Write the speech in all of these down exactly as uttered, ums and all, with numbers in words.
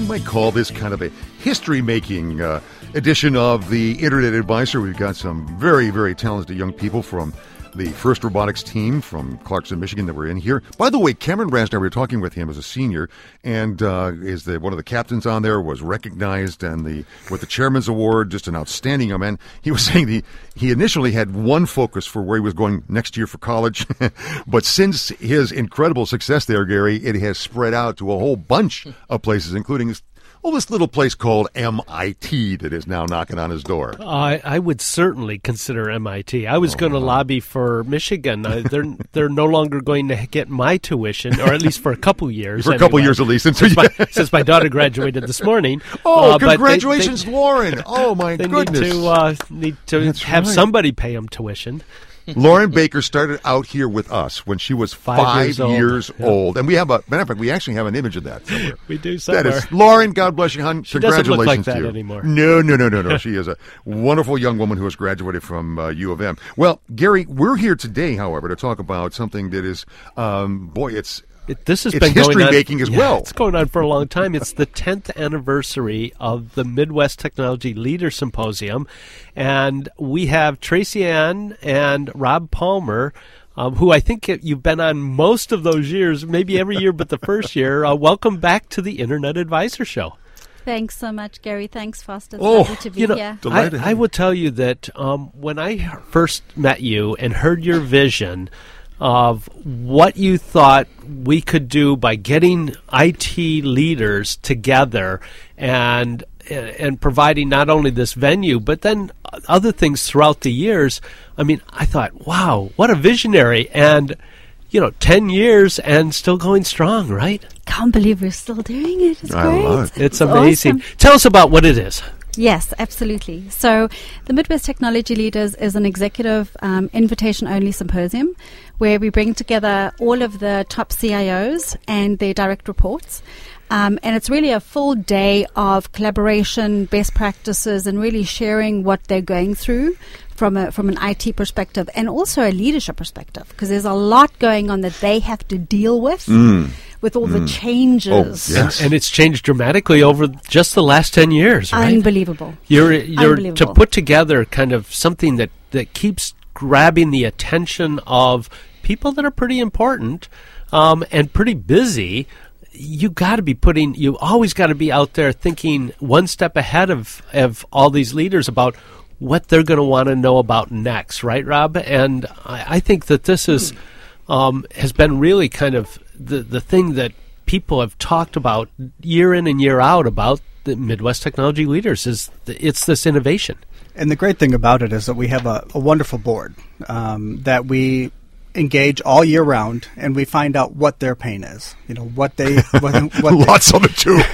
we might call this kind of a history-making uh, edition of the Internet Advisor. We've got some very, very talented young people from the FIRST Robotics team from Clarkson, Michigan, that were in here. By the way, Cameron Rasner, we were talking with him as a senior, and uh, is the one of the captains on there, was recognized and the with the Chairman's Award, just an outstanding young man. He was saying the, he initially had one focus for where he was going next year for college, but since his incredible success there, Gary, it has spread out to a whole bunch of places, including this, well, this little place called M I T that is now knocking on his door. I, I would certainly consider M I T. I was oh, going to wow. lobby for Michigan. Uh, they're they're no longer going to get my tuition, or at least for a couple years. For a anyway. couple years at least. Since my, since my daughter graduated this morning. Oh, uh, congratulations, they, they, Lauren. Oh, my they goodness. Need to, uh, need to That's have right. somebody pay them tuition. Lauren Baker started out here with us when she was five, five years, years, years old. old. Yeah. And we have a, matter of fact, we actually have an image of that somewhere. We do somewhere. That is, Lauren, God bless you, hon. She Congratulations doesn't look like that to you. anymore. No, no, no, no, no. She is a wonderful young woman who has graduated from uh, U of M. Well, Gary, we're here today, however, to talk about something that is, um, boy, it's... It, this has it's been history going on, making as yeah, well. It's going on for a long time. It's the tenth anniversary of the Midwest Technology Leader Symposium, and we have Tracy Ann and Rob Palmer, um, who I think you've been on most of those years, maybe every year but the first year. Uh, welcome back to the Internet Advisor Show. Thanks so much, Gary. Thanks, Foster. It's oh, lovely to be you know, here. I, I will tell you that um, when I first met you and heard your vision of what you thought we could do by getting I T leaders together and and providing not only this venue, but then other things throughout the years, I mean, I thought, wow, what a visionary. And, you know, ten years and still going strong, right? Can't believe we're still doing it. It's I great. love it. It's, it's amazing. Awesome. Tell us about what it is. Yes, absolutely. So the Midwest Technology Leaders is an executive um, invitation-only symposium where we bring together all of the top C I Os and their direct reports. Um, and it's really a full day of collaboration, best practices, and really sharing what they're going through from a from an I T perspective and also a leadership perspective, because there's a lot going on that they have to deal with. Mm. With all mm. the changes. Oh, yes. and, and it's changed dramatically over just the last ten years, right? Unbelievable. You're, you're Unbelievable. To put together kind of something that, that keeps grabbing the attention of people that are pretty important um, and pretty busy. You got to be putting, you always got to be out there thinking one step ahead of, of all these leaders about what they're going to want to know about next, right, Rob? And I, I think that this is um, has been really kind of the the thing that people have talked about year in and year out about the Midwest Technology Leaders is the, it's this innovation. And the great thing about it is that we have a, a wonderful board um, that we engage all year round, and we find out what their pain is. You know, what they what, what lots they, of it too.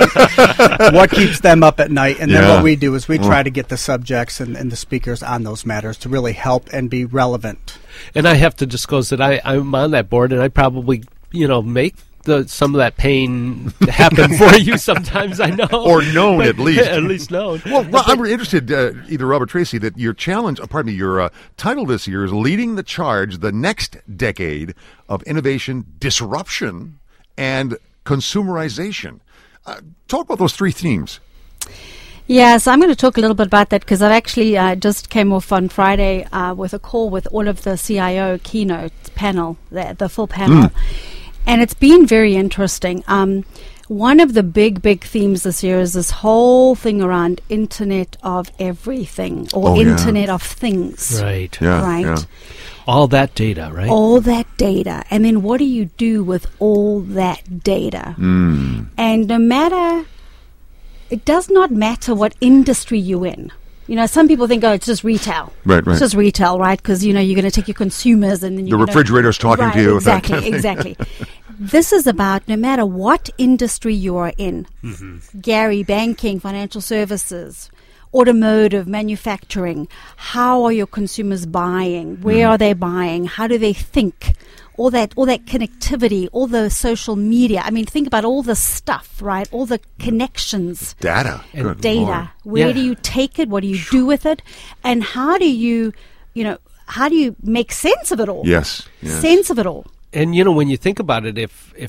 what keeps them up at night, and yeah. then what we do is we try well. to get the subjects and, and the speakers on those matters to really help and be relevant. And I have to disclose that I, I'm on that board, and I probably, you know, make the, some of that pain happen for you sometimes, I know. Or known, but, at least. At least known. Well, Rob, I'm interested, uh, either Rob or Tracy, that your challenge, uh, pardon me, your uh, title this year is Leading the Charge, the Next Decade of Innovation, Disruption, and Consumerization. Uh, talk about those three themes. Yeah, so I'm going to talk a little bit about that because I've actually uh, just came off on Friday uh, with a call with all of the C I O keynote panel, the, the full panel. Mm. And it's been very interesting. Um, one of the big, big themes this year is this whole thing around Internet of Everything or oh, Internet yeah. of Things. Right. Yeah, right. Yeah. All that data, right? All that data. And then what do you do with all that data? Mm. And no matter... It does not matter what industry you're in. You know, some people think, oh, it's just retail. Right, right. It's just retail, right? Because, you know, you're going to take your consumers and then The you're refrigerator's talking right, to you. Exactly, exactly. This is about no matter what industry you are in. Mm-hmm. Gary, banking, financial services, automotive, manufacturing. How are your consumers buying? Where mm. are they buying? How do they think? All that, all that connectivity, all the social media. I mean, think about all the stuff, right? All the connections. Data. And Good data. Lord. Where Yeah. do you take it? What do you do with it? And how do you, you know, how do you make sense of it all? Yes. yes. Sense of it all. And, you know, when you think about it, if if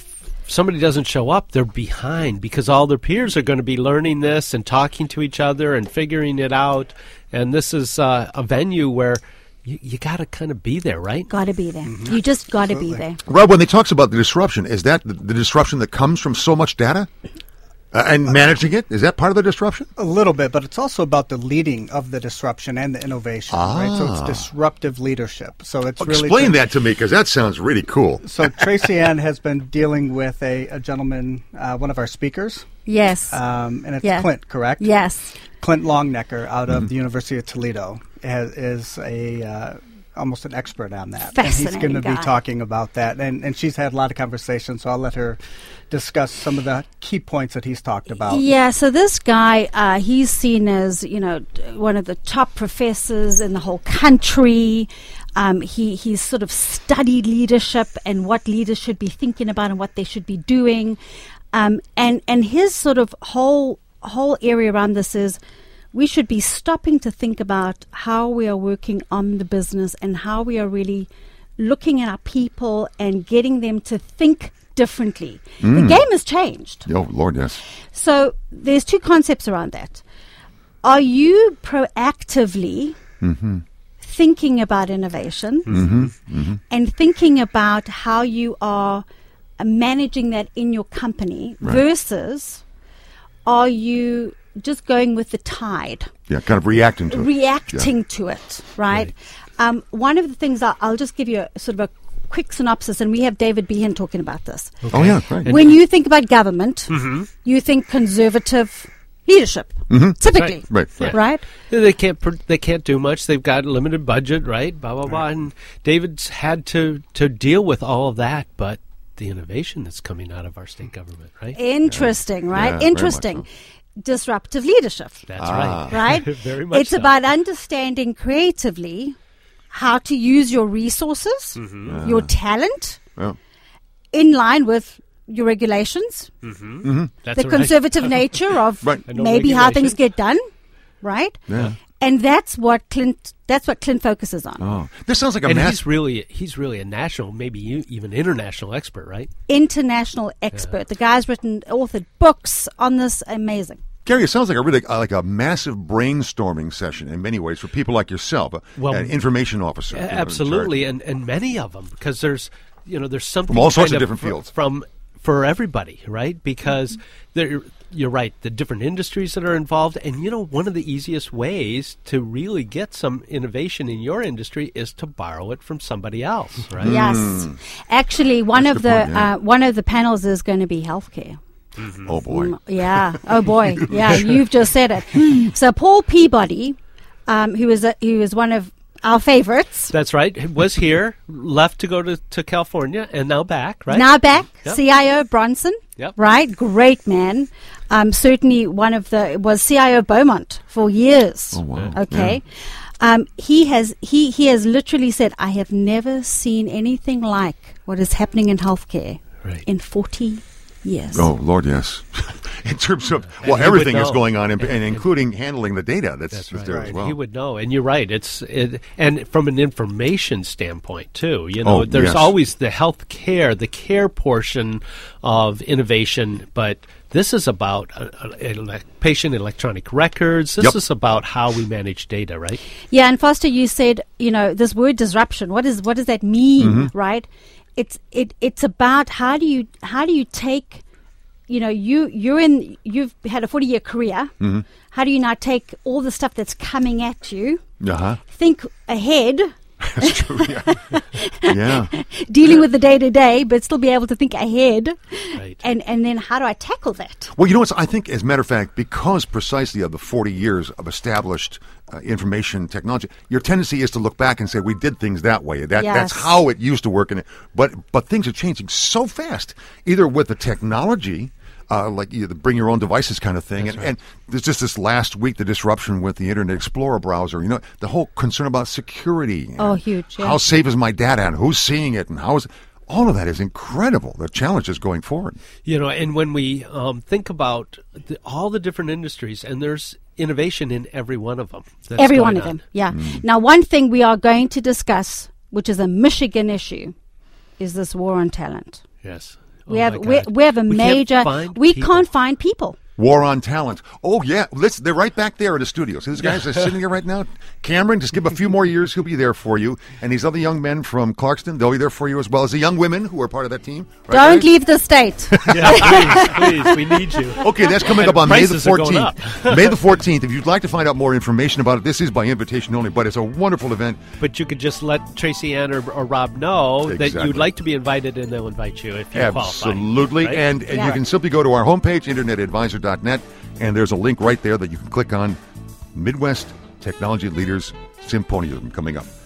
somebody doesn't show up, they're behind because all their peers are going to be learning this and talking to each other and figuring it out. And this is uh, a venue where you, you got to kind of be there, right? Got to be there. Mm-hmm. You just got to be there. Rob, when they talks about the disruption, is that the, the disruption that comes from so much data? Uh, and managing it? Is that part of the disruption? A little bit, but it's also about the leading of the disruption and the innovation, ah. right? So it's disruptive leadership. So it's well, really explain that to me, because that sounds really cool. So Tracy Ann has been dealing with a, a gentleman, uh, one of our speakers. Yes. Um, and it's yeah. Clint, correct? Yes. Clint Longnecker out mm-hmm. of the University of Toledo has, is a... Uh, almost an expert on that. Fascinating and he's going to be guy. talking about that. And, and she's had a lot of conversations, so I'll let her discuss some of the key points that he's talked about. Yeah, so this guy, uh, he's seen as, you know, one of the top professors in the whole country. Um, he, he's sort of studied leadership and what leaders should be thinking about and what they should be doing. Um, and, and his sort of whole whole area around this is we should be stopping to think about how we are working on the business and how we are really looking at our people and getting them to think differently. Mm. The game has changed. Oh, Lord, yes. So there's two concepts around that. Are you proactively mm-hmm. thinking about innovation mm-hmm. Mm-hmm. and thinking about how you are uh, managing that in your company right. versus are you just going with the tide? Yeah, kind of reacting to it. Reacting yeah. to it, right? right. Um, one of the things, I'll, I'll just give you a, sort of a quick synopsis, and we have David Behan talking about this. Okay. Oh, yeah, right. When you think about government, mm-hmm. you think conservative leadership, mm-hmm. typically. Right, right. Yeah. right? They can't they can't do much. They've got a limited budget, right? Blah, blah, blah. And David's had to, to deal with all of that, but the innovation that's coming out of our state government, right? Interesting, yeah. right? Yeah, Interesting. Disruptive leadership. That's ah. right. Right? Very much It's so. about understanding creatively how to use your resources, mm-hmm. yeah. your talent, yeah. in line with your regulations, Mm-hmm. Mm-hmm. That's the right. conservative nature of right. maybe how things get done, right? Yeah. And that's what Clint. That's what Clint focuses on. Oh, this sounds like a and mass. he's really he's really a national, maybe you, even international expert, right? International expert. Yeah. The guy's written, authored books on this. Amazing. Gary, it sounds like a really uh, like a massive brainstorming session in many ways for people like yourself, a, well, an information officer. Uh, absolutely, and and many of them, because there's you know there's something from all sorts kind of different fr- fields from for everybody, right? Because mm-hmm. there. You're right, the different industries that are involved. And, you know, one of the easiest ways to really get some innovation in your industry is to borrow it from somebody else, right? Yes. Mm. Actually, one That's of the point, yeah. uh, one of the panels is going to be healthcare. Mm-hmm. Oh, boy. Mm, yeah. Oh, boy. Yeah, you've just said it. So Paul Peabody, um, who is a, who is one of our favorites. That's right. Was here, left to go to, to California, and now back, right? Now back, Yep. C I O Bronson, Yep. right? Great man. Um, certainly one of the, was C I O Beaumont for years. Oh, wow. Okay. Um, he has, he, he has literally said, I have never seen anything like what is happening in healthcare Right. in forty years. Oh, Lord, yes. In terms of, And well, he would everything is know. going on, and, And- and including handling the data that's, That's that's right. there right. as well. He would know, and you're right. It's it, and from an information standpoint too. You know, Oh, there's yes. always the health care, the care portion of innovation, but this is about uh, uh, ele- patient electronic records. This Yep. is about how we manage data, right? Yeah, and Foster, you said, you know, this word disruption. What is what does that mean, Mm-hmm. right? It's it it's about how do you how do you take, you know, you you're in you've had a forty year career. Mm-hmm. How do you now take all the stuff that's coming at you, Uh-huh. think ahead, That's true, yeah. yeah. dealing with the day to day, but still be able to think ahead, Right. and and then how do I tackle that? Well, you know what? I think, as a matter of fact, because precisely of the forty years of established uh, information technology, your tendency is to look back and say, we did things that way. That, Yes. That's how it used to work. And it, but, but things are changing so fast, either with the technology, uh, like you know, the bring your own devices kind of thing. That's And, right. and there's just this last week, the disruption with the Internet Explorer browser, you know, the whole concern about security. Oh, and huge, yeah. How safe is my data and who's seeing it and how is all of that is incredible. The challenges going forward. You know, and when we um, think about the, all the different industries, and there's innovation in every one of them. that's Every going one of on. them, yeah. Now, one thing we are going to discuss, which is a Michigan issue, is this war on talent. Yes. We Oh have my we, God. we have a We can't major. find we people. can't find people. War on Talent. Oh, yeah. Listen, they're right back there in the studio. See these guys are sitting here right now? Cameron, just give him a few more years. He'll be there for you. And these other young men from Clarkston, they'll be there for you as well as the young women who are part of that team. Right, Don't guys? leave the state. Yeah, please, please, we need you. Okay, that's coming And up on May the prices are going fourteenth. up. May the fourteenth. If you'd like to find out more information about it, this is by invitation only, but it's a wonderful event. But you could just let Tracy Ann or, or Rob know that Exactly. you'd like to be invited, and they'll invite you if you qualify. Absolutely. right? And, and Yeah. you can simply go to our homepage, internet advisor dot net, and there's a link right there that you can click on Midwest Technology Leaders Symposium coming up.